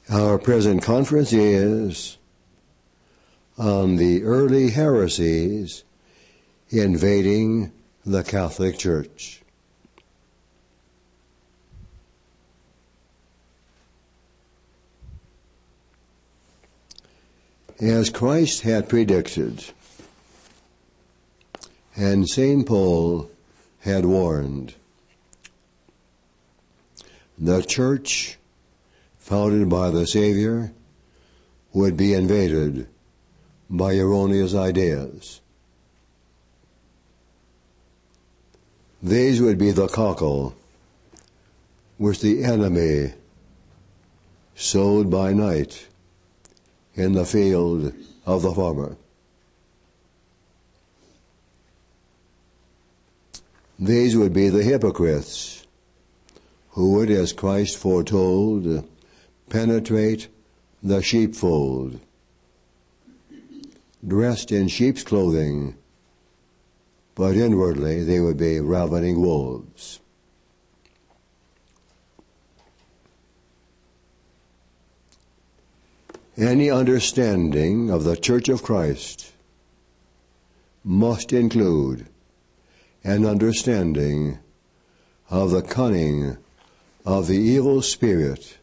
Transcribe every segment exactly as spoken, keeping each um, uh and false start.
Our present conference is on the early heresies invading the Catholic Church. As Christ had predicted, and Saint Paul had warned, the church founded by the Savior would be invaded by erroneous ideas. These would be the cockle which the enemy sowed by night in the field of the farmer. These would be the hypocrites who would, as Christ foretold, penetrate the sheepfold, dressed in sheep's clothing, but inwardly they would be ravening wolves. Any understanding of the Church of Christ must include an understanding of the cunning of the evil spirit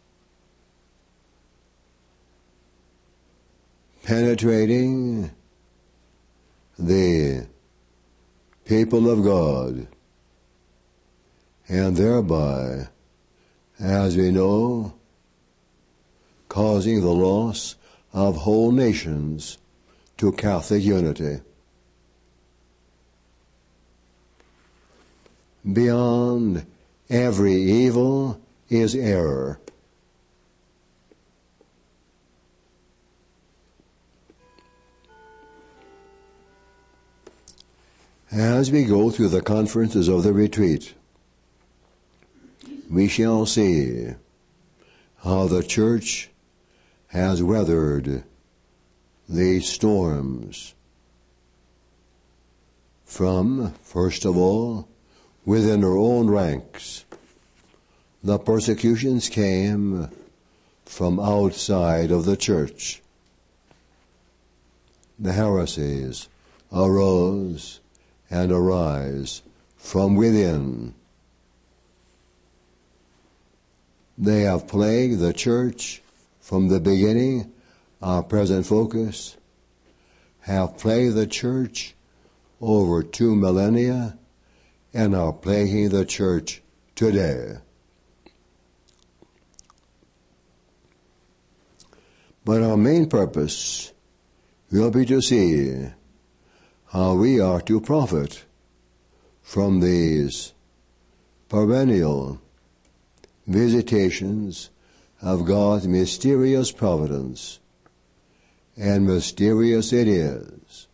penetrating the people of God, and thereby, as we know, causing the loss of whole nations to Catholic unity. Beyond every evil is error. As we go through the conferences of the retreat, we shall see how the church has weathered these storms from, first of all, within her own ranks. The persecutions came from outside of the church. The heresies arose and arise from within. They have plagued the church from the beginning. Our present focus have plagued the church over two millennia and are plaguing the church today. But our main purpose will be to see how we are to profit from these perennial visitations of God's mysterious providence, and mysterious it is.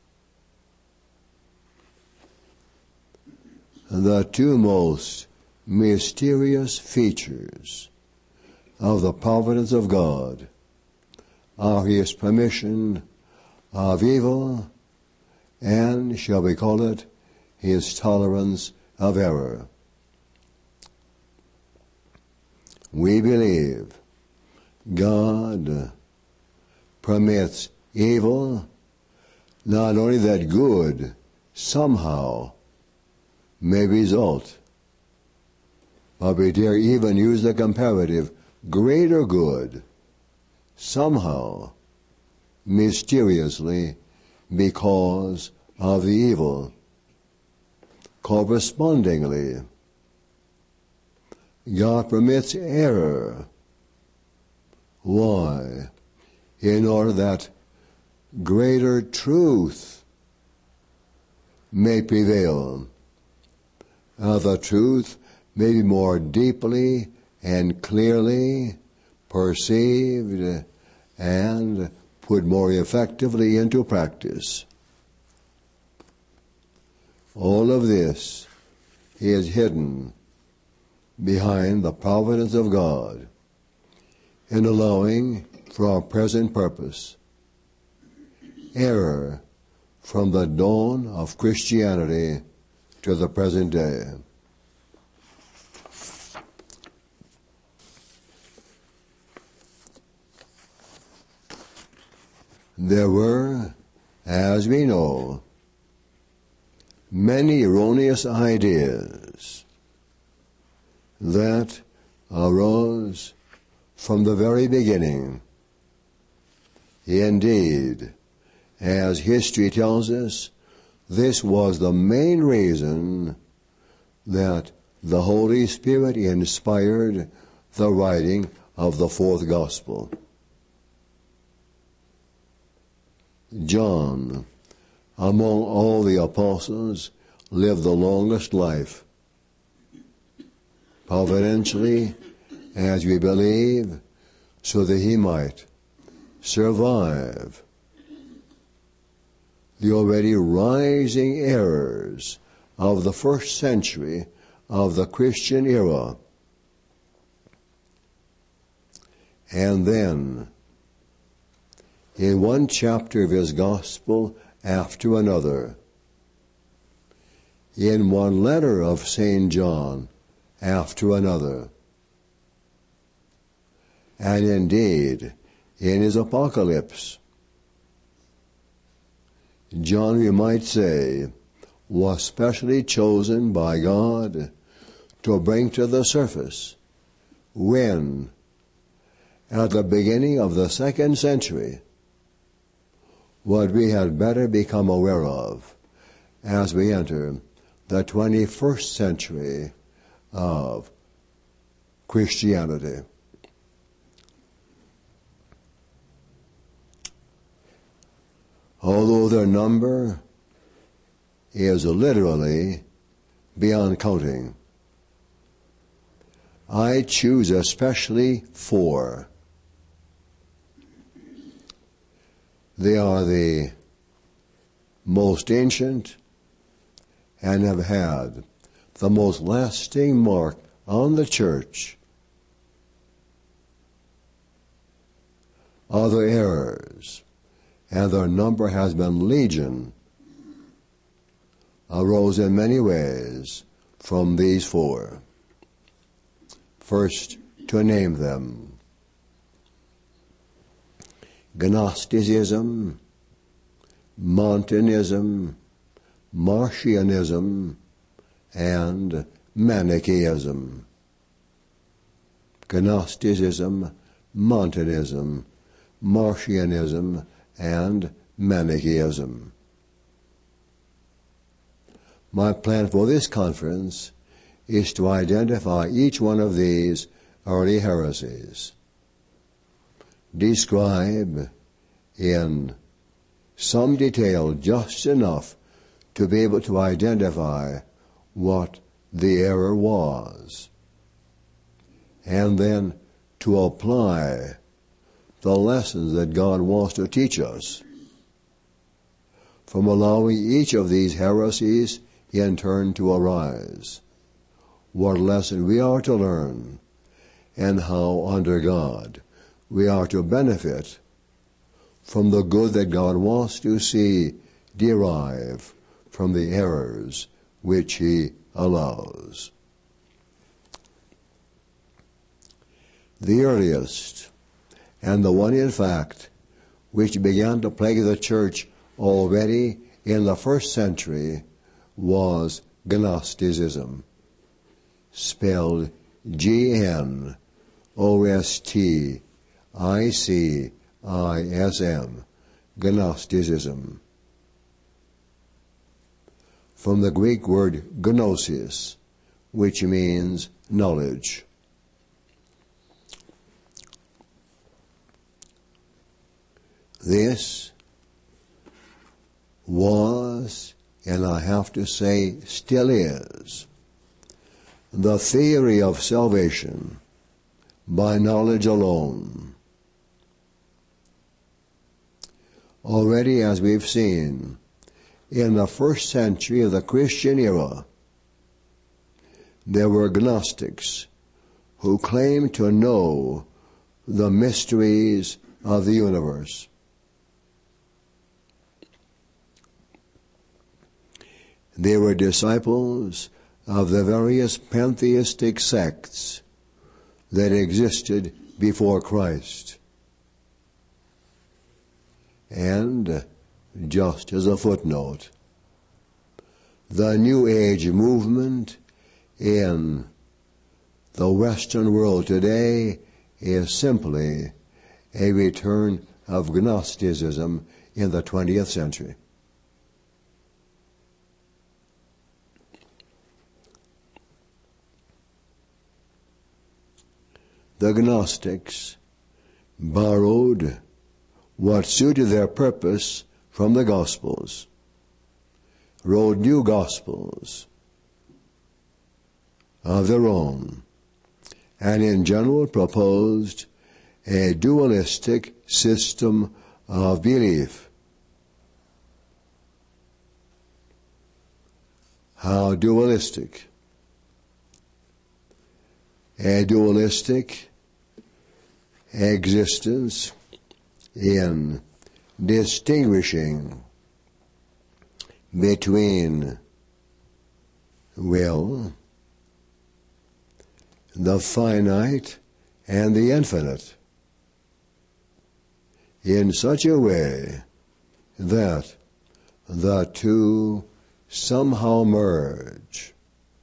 The two most mysterious features of the providence of God are His permission of evil, and, shall we call it, His tolerance of error. We believe God permits evil, not only that good somehow may result, but we dare even use the comparative, greater good somehow, mysteriously, because of the evil. Correspondingly, God permits error. Why? In order that greater truth may prevail. Uh, the truth may be more deeply and clearly perceived and put more effectively into practice. All of this is hidden behind the providence of God in allowing for our present purpose error from the dawn of Christianity to the present day. there were, as we know, many erroneous ideas that arose from the very beginning. Indeed, as history tells us, this was the main reason that the Holy Spirit inspired the writing of the fourth gospel. John, among all the apostles, lived the longest life. Providentially, as we believe, so that he might survive the already rising errors of the first century of the Christian era. And then, in one chapter of his gospel after another, in one letter of Saint John after another, and indeed in his apocalypse, John, we might say, was specially chosen by God to bring to the surface when, at the beginning of the second century, what we had better become aware of as we enter the twenty-first century of Christianity. Although their number is literally beyond counting, I choose especially four. They are the most ancient and have had the most lasting mark on the church. Other errors, and their number has been legion, arose in many ways from these four. First, to name them: Gnosticism, Montanism, Marcianism, and Manichaeism. Gnosticism, Montanism, Marcianism, and Manichaeism. My plan for this conference is to identify each one of these early heresies, describe in some detail just enough to be able to identify what the error was, and then to apply the lessons that God wants to teach us from allowing each of these heresies in turn to arise, what lesson we are to learn, and how under God we are to benefit from the good that God wants to see derive from the errors which he allows. The earliest, and the one in fact which began to plague the church already in the first century, was Gnosticism, spelled G N O S T I C I S M, Gnosticism. From the Greek word gnosis, which means knowledge. This was, and I have to say still is, the theory of salvation by knowledge alone. Already, as we've seen, in the first century of the Christian era, there were Gnostics who claimed to know the mysteries of the universe. They were disciples of the various pantheistic sects that existed before Christ. And just as a footnote, the New Age movement in the Western world today is simply a return of Gnosticism in the twentieth century. The Gnostics borrowed what suited their purpose from the Gospels, wrote new Gospels of their own, and in general proposed a dualistic system of belief. How dualistic? A dualistic existence in distinguishing between, well, the finite and the infinite in such a way that the two somehow merge.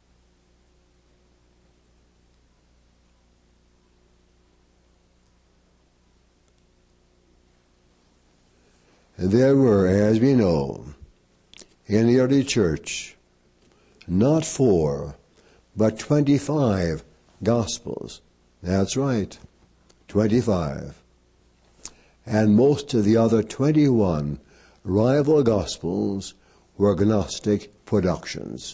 There were, as we know, in the early church, not four, but twenty-five Gospels. That's right, twenty-five. And most of the other twenty-one rival Gospels were Gnostic productions.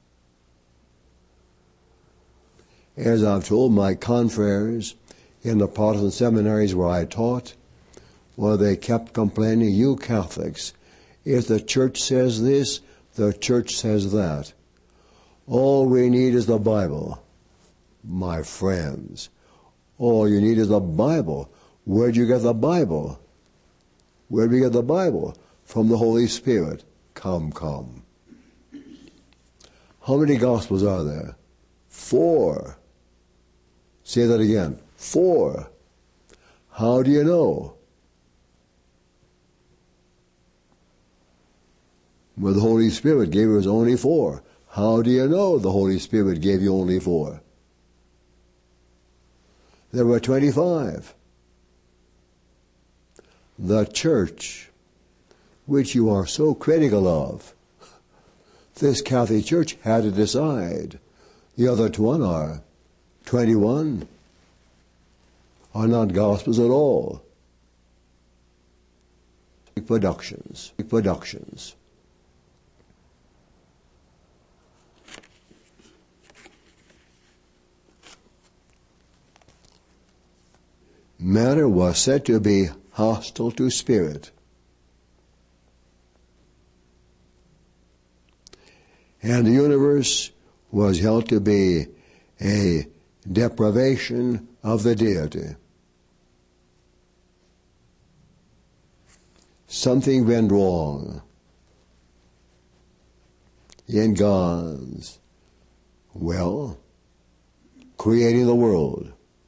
As I've told my confreres in the Protestant seminaries where I taught, well, they kept complaining, you Catholics, if the church says this, the church says that. All we need is the Bible. My friends, all you need is the Bible. Where'd you get the Bible? Where'd we get the Bible? From the Holy Spirit. Come, come. How many Gospels are there? Four. Say that again. Four. How do you know? Well, the Holy Spirit gave us only four. How do you know the Holy Spirit gave you only four? There were twenty-five. The church, which you are so critical of, this Catholic Church had to decide. The other twenty are twenty-one are not Gospels at all. Productions. Productions. Matter was said to be hostile to spirit. And the universe was held to be a deprivation of the deity. Something went wrong in God's, well, creating the world.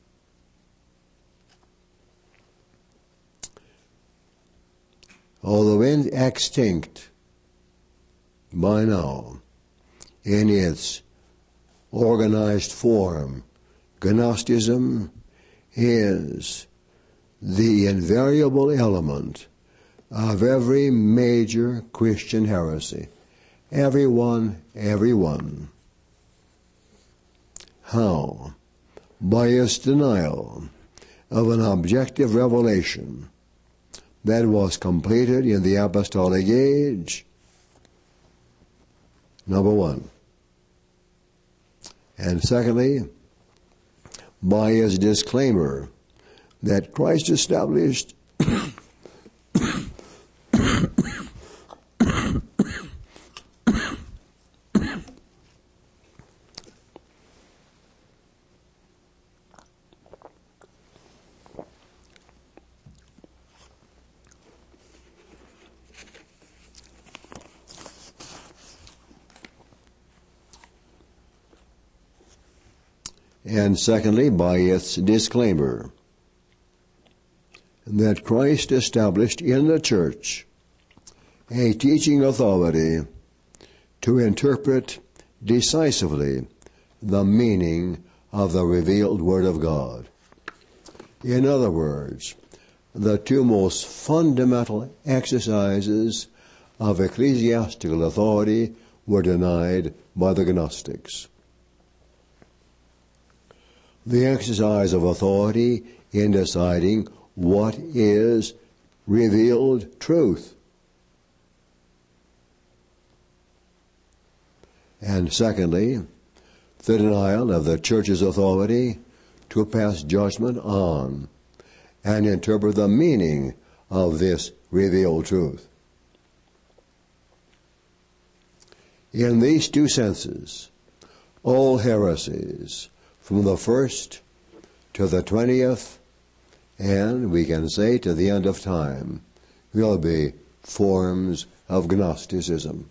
Although extinct by now in its organized form, Gnosticism is the invariable element of every major Christian heresy. Every one, every one. How? By its denial of an objective revelation that was completed in the apostolic age, number one. And secondly, by his disclaimer that Christ established and secondly, by its disclaimer that Christ established in the church a teaching authority to interpret decisively the meaning of the revealed Word of God. In other words, the two most fundamental exercises of ecclesiastical authority were denied by the Gnostics. The exercise of authority in deciding what is revealed truth. And secondly, the denial of the church's authority to pass judgment on and interpret the meaning of this revealed truth. In these two senses, all heresies, from the first to the twentieth, and we can say to the end of time, will be forms of Gnosticism.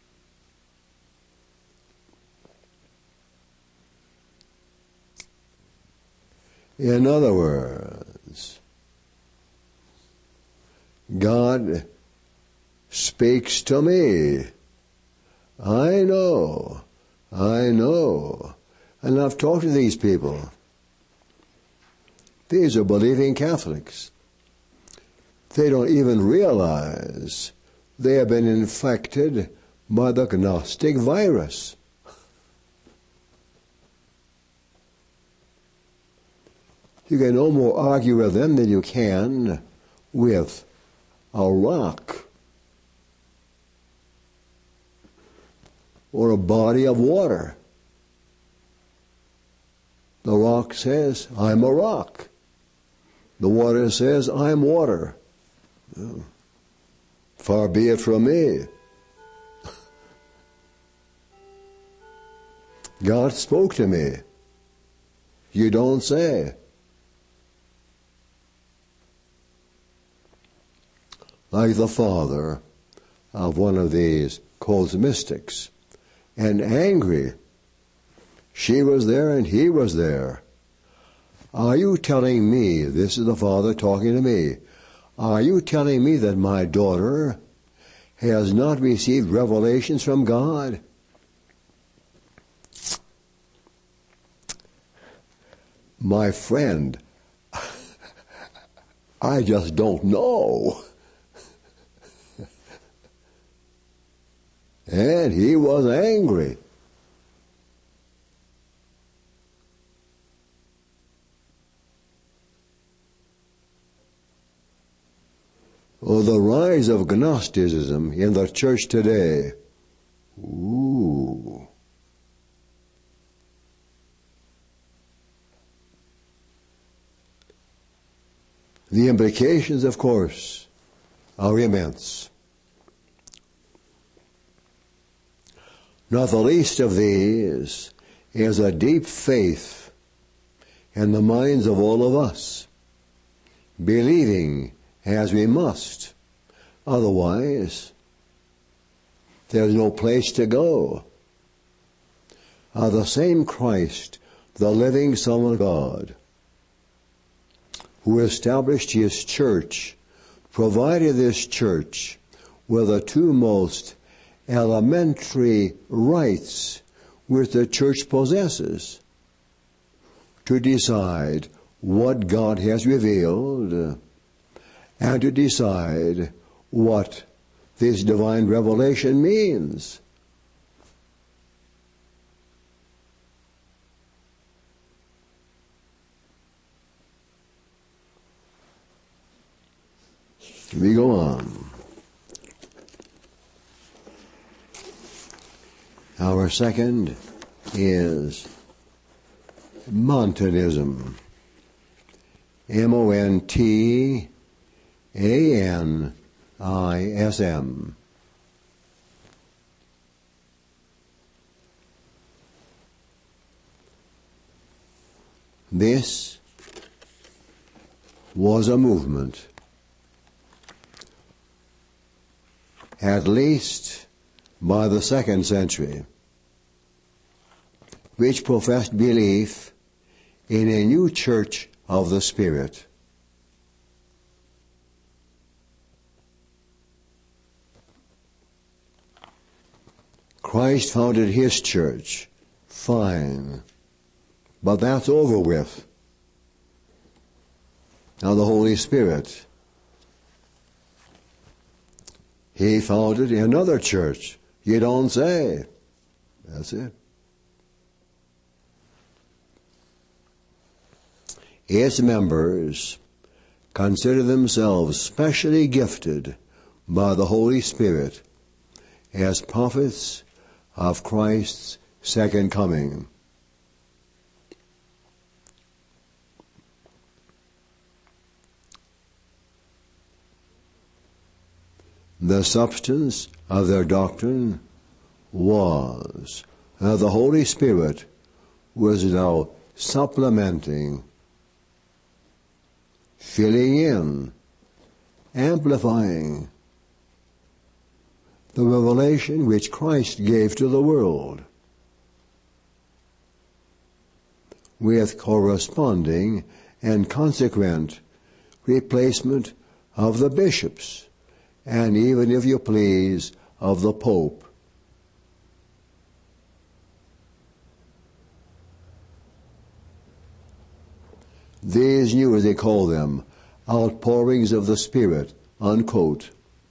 In other words, God speaks to me. I know, I know. And I've talked to these people. These are believing Catholics. They don't even realize they have been infected by the Gnostic virus. You can no more argue with them than you can with a rock or a body of water. The rock says, I'm a rock. The water says, I'm water. Oh, far be it from me. God spoke to me. You don't say. Like the father of one of these called mystics, and angry. She was there and he was there. Are you telling me, this is the father talking to me, are you telling me that my daughter has not received revelations from God? My friend, I just don't know. And he was angry. Oh, the rise of Gnosticism in the church today. Ooh. The implications, of course, are immense. Not the least of these is a deep faith in the minds of all of us, believing as we must. Otherwise, there's no place to go. Uh, the same Christ, the living Son of God, who established his church, provided this church with the two most elementary rights which the church possesses to decide what God has revealed and to decide what this divine revelation means. We go on. Our second is Montanism. M O N T A N I S M. This was a movement, at least by the second century, which professed belief in a new church of the Spirit. Christ founded his church. Fine. But that's over with. Now the Holy Spirit, he founded another church. You don't say. That's it. Its members consider themselves specially gifted by the Holy Spirit as prophets of Christ's second coming. The substance of their doctrine was that the Holy Spirit was now supplementing, filling in, amplifying the revelation which Christ gave to the world, with corresponding and consequent replacement of the bishops, and even, if you please, of the Pope. These new, as they call them, outpourings of the Spirit, unquote,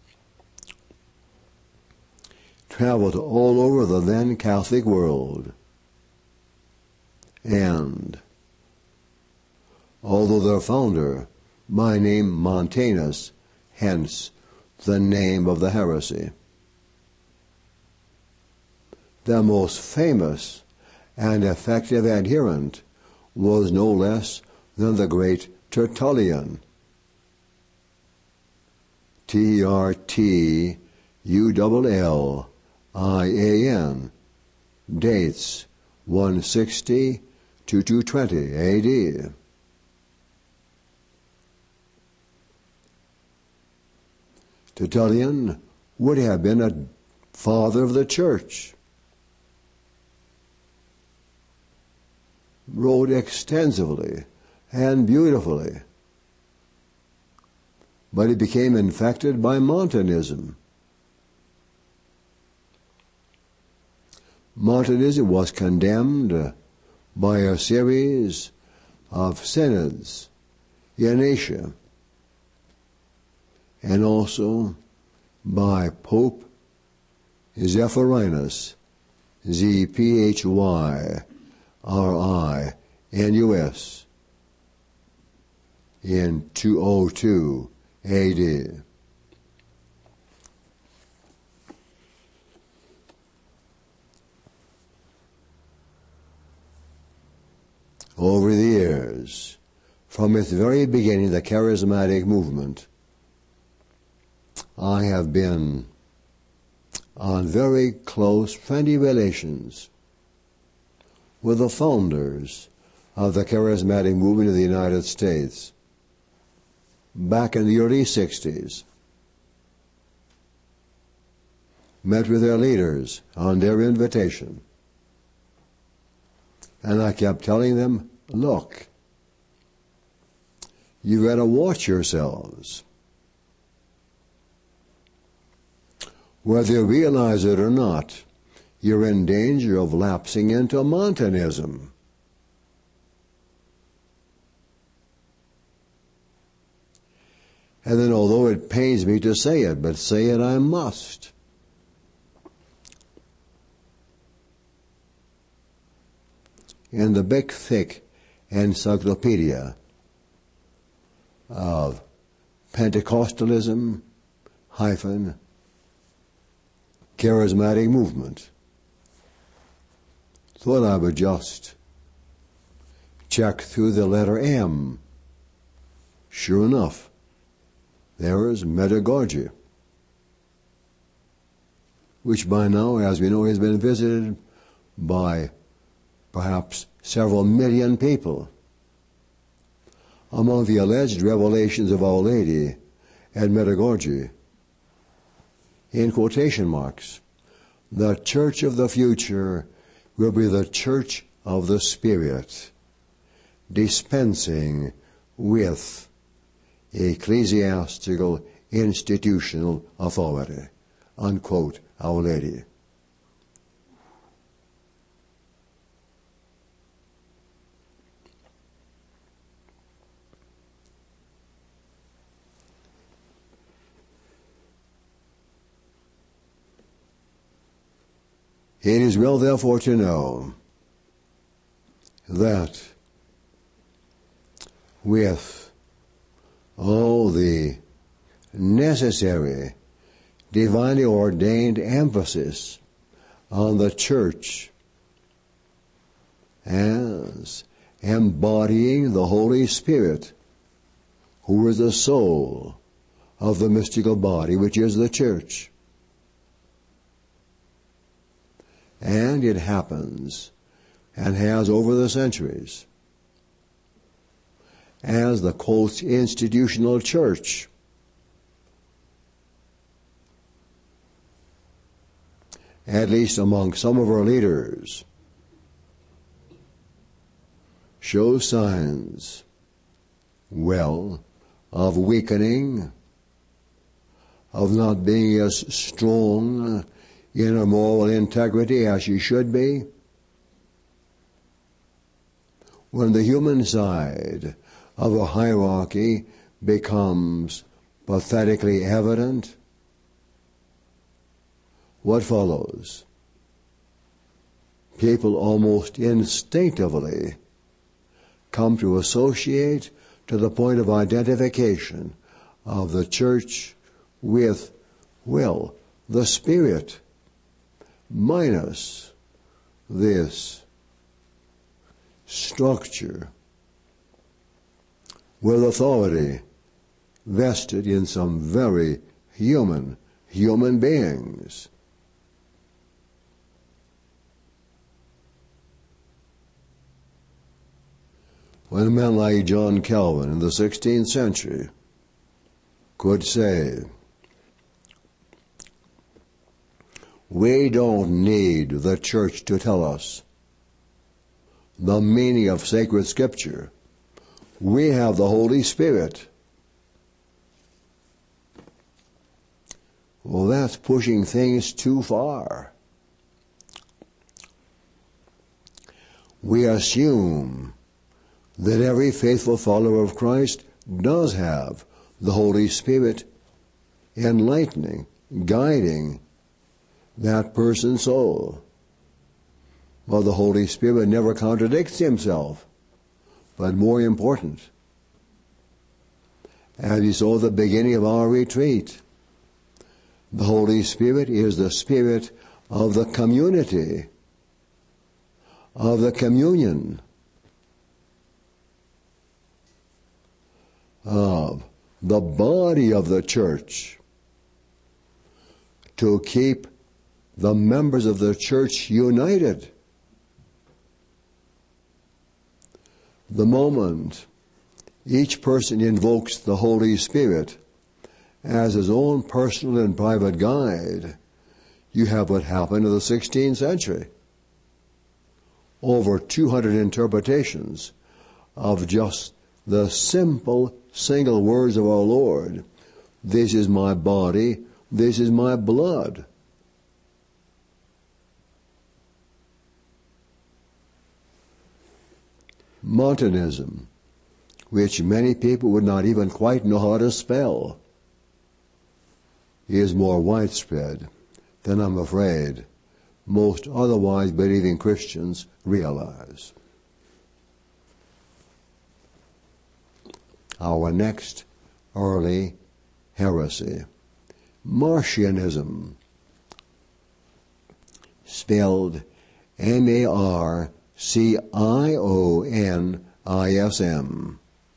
traveled all over the then Catholic world. And although their founder, by name Montanus, hence the name of the heresy, the most famous and effective adherent was no less than the great Tertullian. T R T U L L I A N, dates one sixty to two twenty A D. Tertullian would have been a father of the church. Wrote extensively and beautifully. But he became infected by Montanism. Montanism was condemned by a series of synods in Asia, and also by Pope Zephyrinus, Z P H Y R I N U S, in two oh two A D. Over the years, from its very beginning, the charismatic movement, I have been on very close, friendly relations with the founders of the charismatic movement of the United States back in the early sixties. Met with their leaders on their invitation. And I kept telling them, look, you got to watch yourselves. Whether you realize it or not, you're in danger of lapsing into Montanism. And then, although it pains me to say it, but say it I must. In the big, thick encyclopedia of Pentecostalism hyphen charismatic movement, thought I would just check through the letter M. Sure enough, there is Medjugorje, which by now, as we know, has been visited by perhaps several million people. Among the alleged revelations of Our Lady at Medjugorje, in quotation marks, the church of the future will be the church of the Spirit, dispensing with ecclesiastical institutional authority, unquote, Our Lady. It is well, therefore, to know that with all the necessary, divinely ordained emphasis on the church as embodying the Holy Spirit, who is the soul of the mystical body, which is the church. And it happens, and has over the centuries, as the quote institutional church, at least among some of our leaders, shows signs, well, of weakening, of not being as strong in her moral integrity as she should be. When the human side of a hierarchy becomes pathetically evident, what follows? People almost instinctively come to associate to the point of identification of the church with, well, the Spirit, minus this structure with authority vested in some very human, human beings. When a man like John Calvin in the sixteenth century could say, we don't need the church to tell us the meaning of sacred scripture. We have the Holy Spirit. Well, that's pushing things too far. We assume that every faithful follower of Christ does have the Holy Spirit enlightening, guiding that person's soul. Well, the Holy Spirit never contradicts himself. But more important, as we saw at the beginning of our retreat, the Holy Spirit is the Spirit of the community, of the communion, of the body of the church, to keep the members of the church united. The moment each person invokes the Holy Spirit as his own personal and private guide, you have what happened in the sixteenth century. Over two hundred interpretations of just the simple single words of our Lord. This is my body, this is my blood. Montanism, which many people would not even quite know how to spell, is more widespread than I'm afraid most otherwise believing Christians realize. Our next early heresy, Marcionism, spelled M A R C I O N I S M.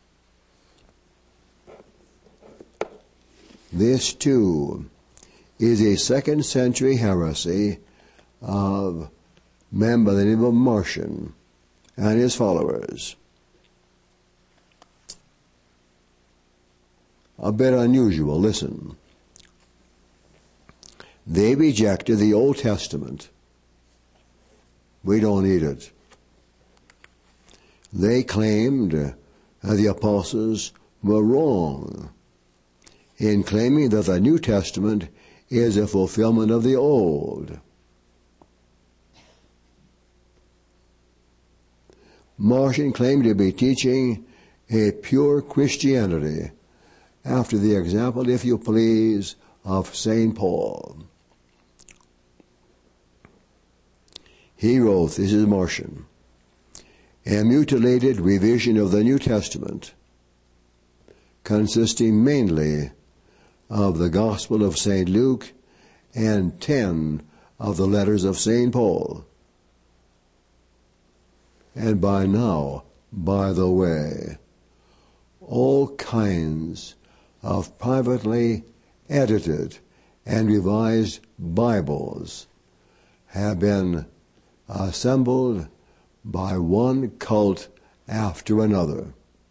This, too, is a second century heresy of a man by the name of Marcion and his followers. A bit unusual, listen. They rejected the Old Testament. We don't need it. They claimed that the apostles were wrong in claiming that the New Testament is a fulfillment of the Old. Marcion claimed to be teaching a pure Christianity after the example, if you please, of Saint Paul. he wrote, this is Marcion, a mutilated revision of the New Testament, consisting mainly of the Gospel of Saint Luke and ten of the letters of Saint Paul. And by now, by the way, all kinds of privately edited and revised Bibles have been assembled by one cult after another.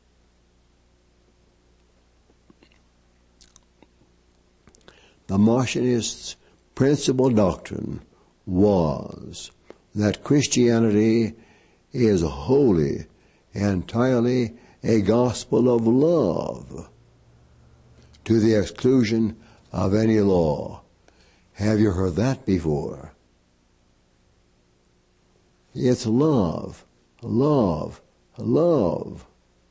The Marcionists' principal doctrine was that Christianity is wholly, entirely a gospel of love, to the exclusion of any law. Have you heard that before? It's love, love, love.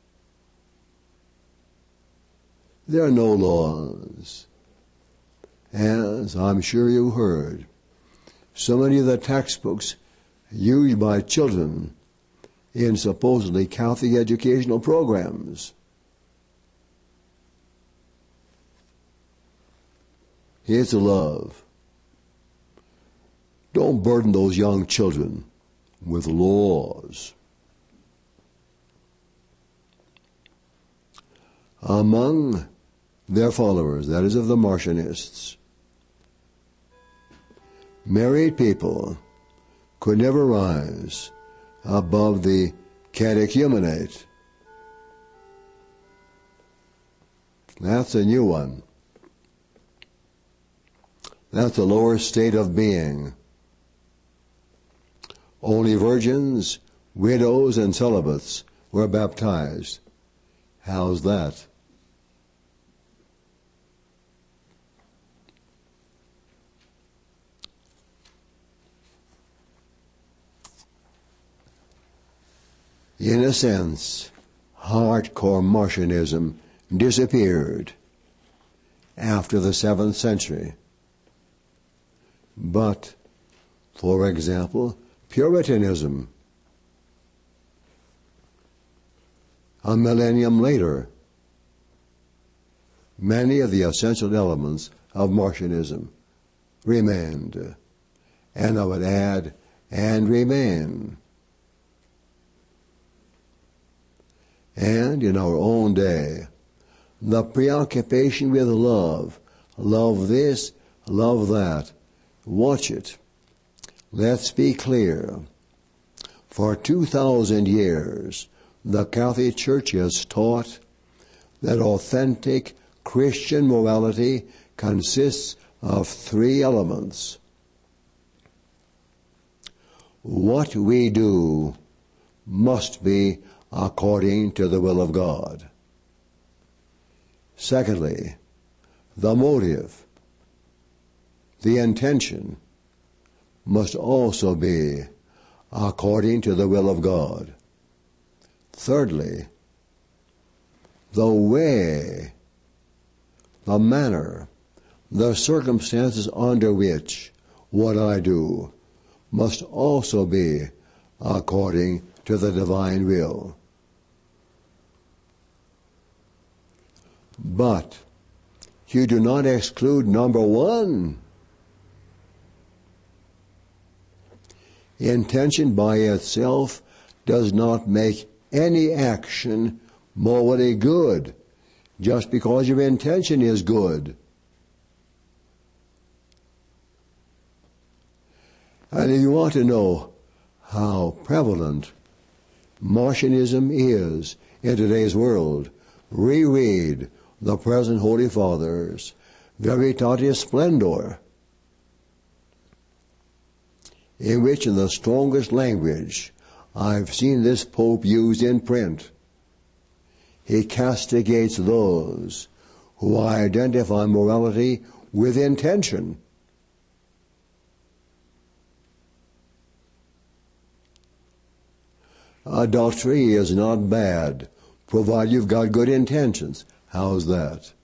There are no laws. As I'm sure you heard, so many of the textbooks used by children in supposedly Catholic educational programs. It's love. Don't burden those young children with laws. Among their followers, that is of the Marcionists, married people could never rise above the catechumenate. That's a new one. That's the lower state of being. Only virgins, widows, and celibates were baptized. How's that? In a sense, hardcore Marcionism disappeared after the seventh century. But, for example, Puritanism, a millennium later, many of the essential elements of Marcionism remained, and I would add, and remain. And in our own day, the preoccupation with love, love this, love that, watch it. Let's be clear. For two thousand years, the Catholic Church has taught that authentic Christian morality consists of three elements. What we do must be according to the will of God. Secondly, the motive, the intention, must also be according to the will of God. Thirdly, the way, the manner, the circumstances under which what I do must also be according to the divine will. But you do not exclude number one. Intention by itself does not make any action morally good just because your intention is good. And if you want to know how prevalent Marcionism is in today's world, reread the present Holy Fathers' Veritatis Splendor, in which, in the strongest language I've seen this Pope used in print, he castigates those who identify morality with intention. Adultery is not bad, provided you've got good intentions. How's that?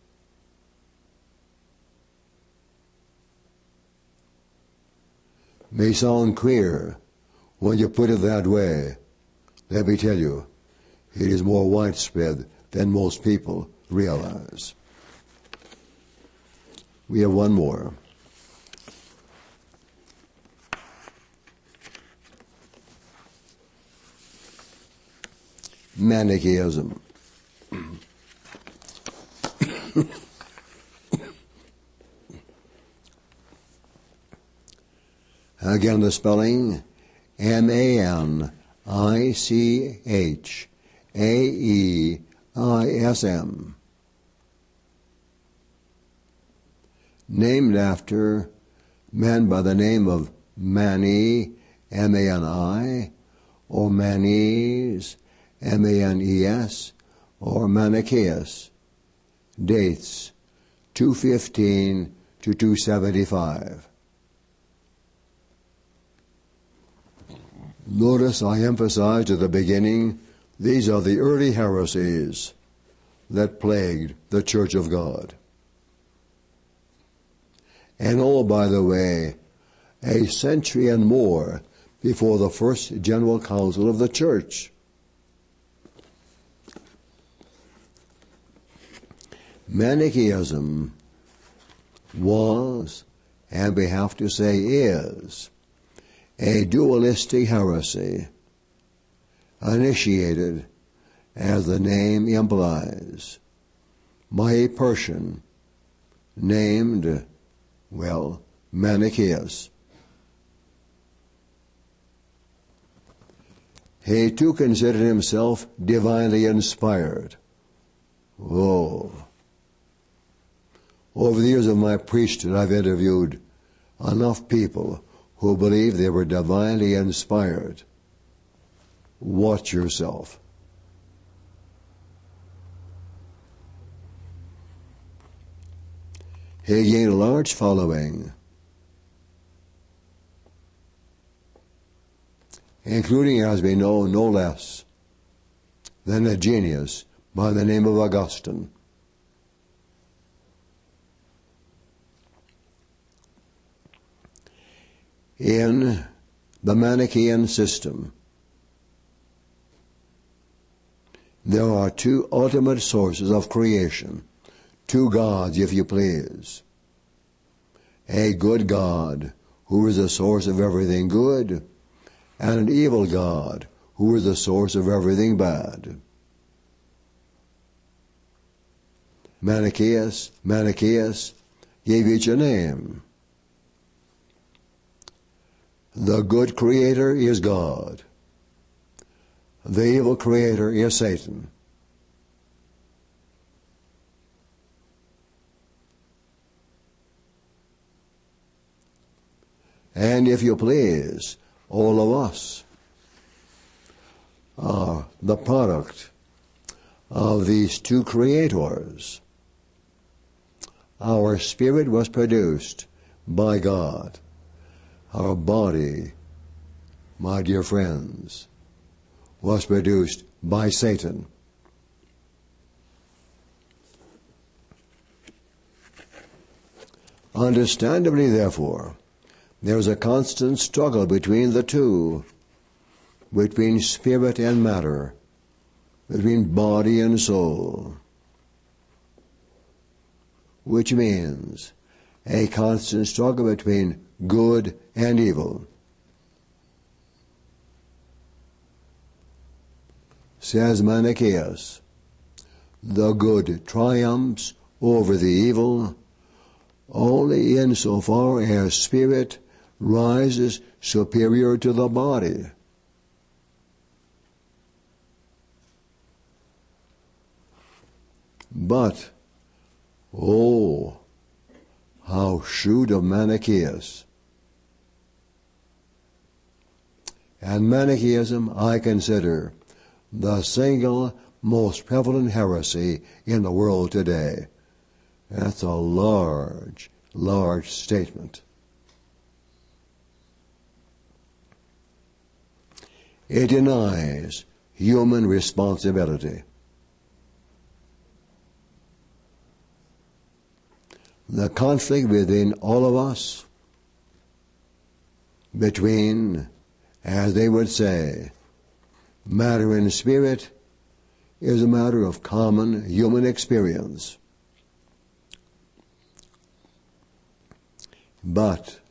May sound queer When you put it that way, let me tell you, it is more widespread than most people realize. We have one more. Manichaeism. Again, the spelling, M A N I C H A E I S M. Named after men by the name of Mani, M A N I, or Manes, M A N E S, or Manichaeus. Dates two fifteen to two seventy-five. Notice I emphasized at the beginning, these are the early heresies that plagued the Church of God. And all, by the way, a century and more before the first General Council of the Church. Manichaeism was, and we have to say is, a dualistic heresy initiated, as the name implies, by a Persian named, well, Manichaeus. He too considered himself divinely inspired. Oh. Over the years of my priesthood, I've interviewed enough people who believe they were divinely inspired. Watch yourself. He gained a large following, including, as we know, no less than a genius by the name of Augustine. In the Manichaean system, there are two ultimate sources of creation, two gods, if you please. A good God, who is the source of everything good, and an evil God, who is the source of everything bad. Manichaeus, Manichaeus gave each a name. The good creator is God. The evil creator is Satan. And if you please, all of us are the product of these two creators. Our spirit was produced by God. Our body, my dear friends, was produced by Satan. Understandably, therefore, there is a constant struggle between the two, between spirit and matter, between body and soul, which means a constant struggle between good and evil. Says Manichaeus, the good triumphs over the evil only insofar as spirit rises superior to the body. But, oh, how shrewd of Manichaeus. And Manichaeism I consider the single most prevalent heresy in the world today. That's a large, large statement. It denies human responsibility. The conflict within all of us, between as they would say, matter and spirit is a matter of common human experience. But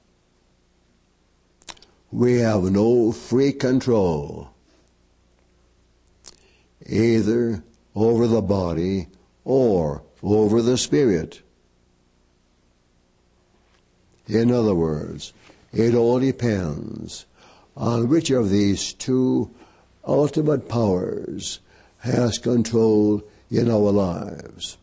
we have no free control either over the body or over the spirit. In other words, it all depends on which of these two ultimate powers has control in our lives.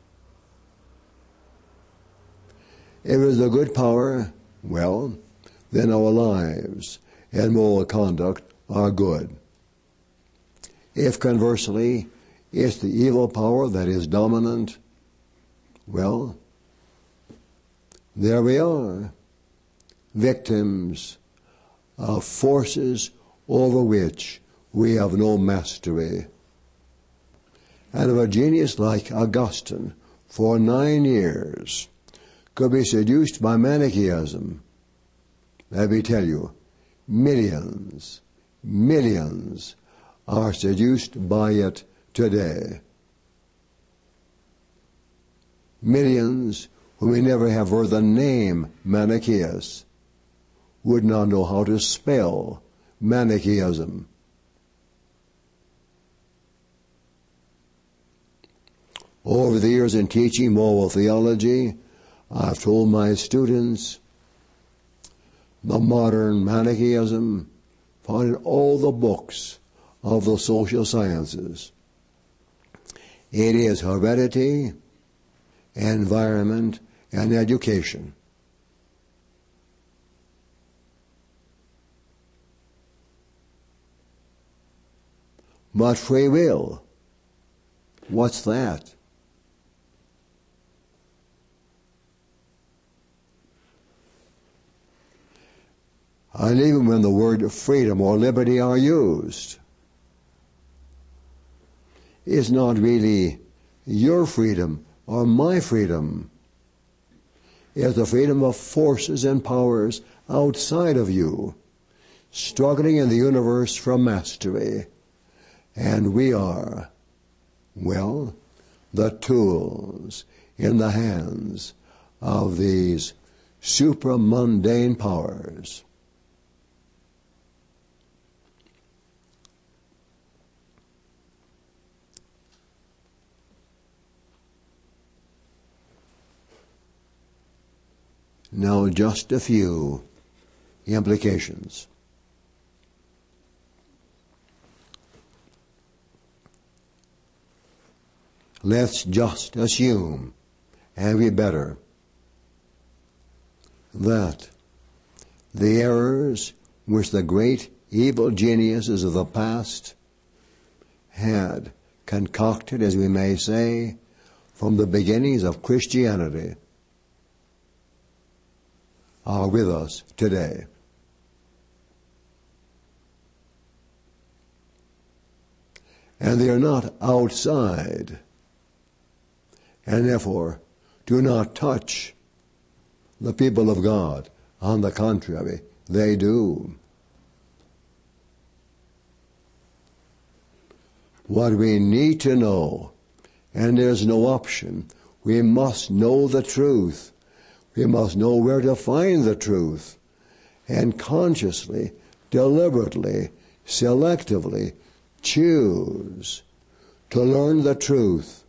If it is a good power, well, then our lives and moral conduct are good. If conversely, it's the evil power that is dominant, well, there we are, victims of forces over which we have no mastery. And if a genius like Augustine, for nine years, could be seduced by Manichaeism, let me tell you, millions, millions are seduced by it today. Millions who may never have heard the name Manichaeus would not know how to spell Manichaeism. Over the years in teaching moral theology, I've told my students the modern Manichaeism found in all the books of the social sciences. It is heredity, environment, and education. But free will, what's that? And even when the word freedom or liberty are used, it's not really your freedom or my freedom. It's the freedom of forces and powers outside of you, struggling in the universe for mastery. And we are, well, the tools in the hands of these supramundane powers. Now, just a few implications. Let's just assume, and we better, that the errors which the great evil geniuses of the past had concocted, as we may say, from the beginnings of Christianity are with us today. And they are not outside, and therefore do not touch the people of God. On the contrary, they do. What we need to know, and there's no option, we must know the truth. We must know where to find the truth, and consciously, deliberately, selectively choose to learn the truth,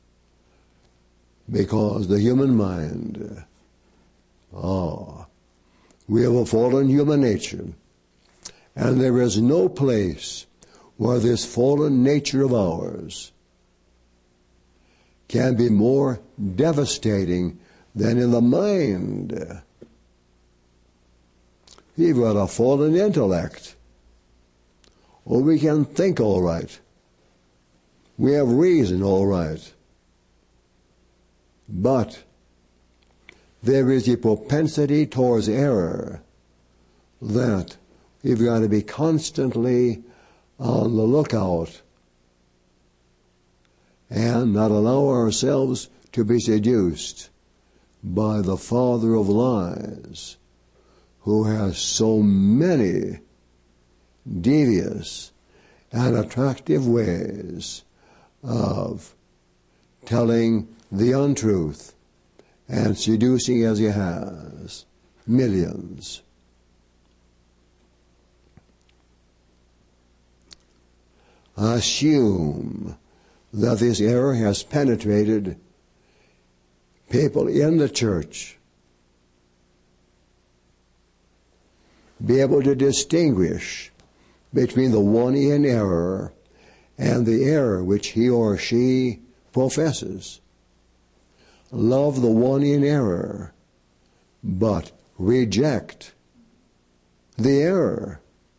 because the human mind, ah, we have a fallen human nature, and there is no place where this fallen nature of ours can be more devastating than in the mind. We've got a fallen intellect. Or we can think all right. We have reason all right. But there is a propensity towards error that we've got to be constantly on the lookout and not allow ourselves to be seduced by the father of lies, who has so many devious, and attractive ways of telling the untruth and seducing as he has millions. Assume that this error has penetrated people in the church. Be able to distinguish between the one in error and the error which he or she professes. Love the one in error, but reject the error.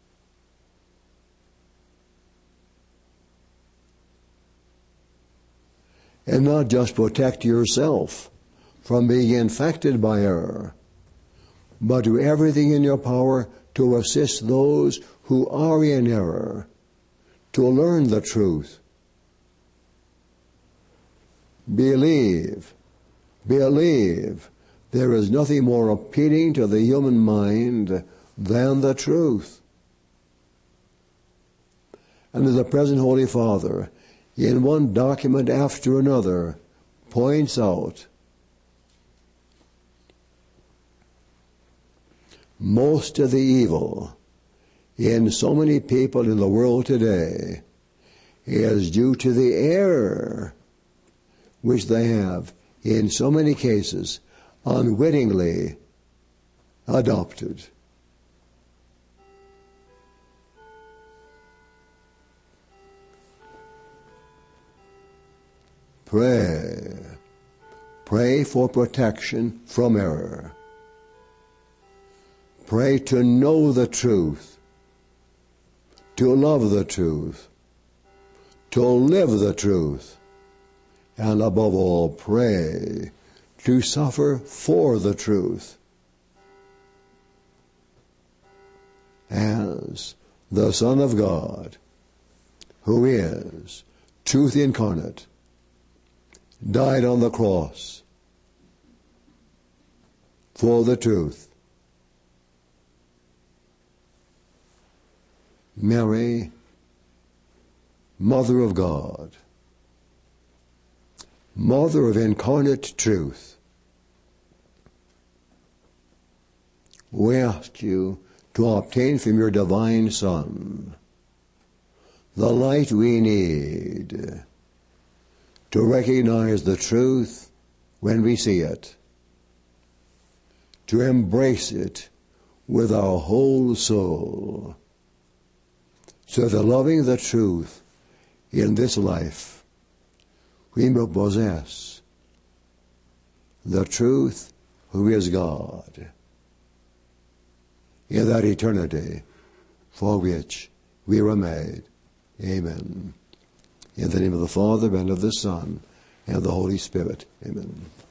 And not just protect yourself from being infected by error, but do everything in your power to assist those who are in error to learn the truth. Believe, believe, there is nothing more appealing to the human mind than the truth. And as the present Holy Father, in one document after another, points out, most of the evil in so many people in the world today is due to the error which they have, in so many cases, unwittingly adopted. Pray. Pray for protection from error. Pray to know the truth, to love the truth, to live the truth, and above all, pray to suffer for the truth. As the Son of God, who is truth incarnate, died on the cross for the truth. Mary, Mother of God, Mother of incarnate truth, we ask you to obtain from your divine Son the light we need to recognize the truth when we see it, to embrace it with our whole soul, so that loving the truth in this life, we will possess the truth who is God in that eternity for which we were made. Amen. In the name of the Father, and of the Son, and of the Holy Spirit. Amen.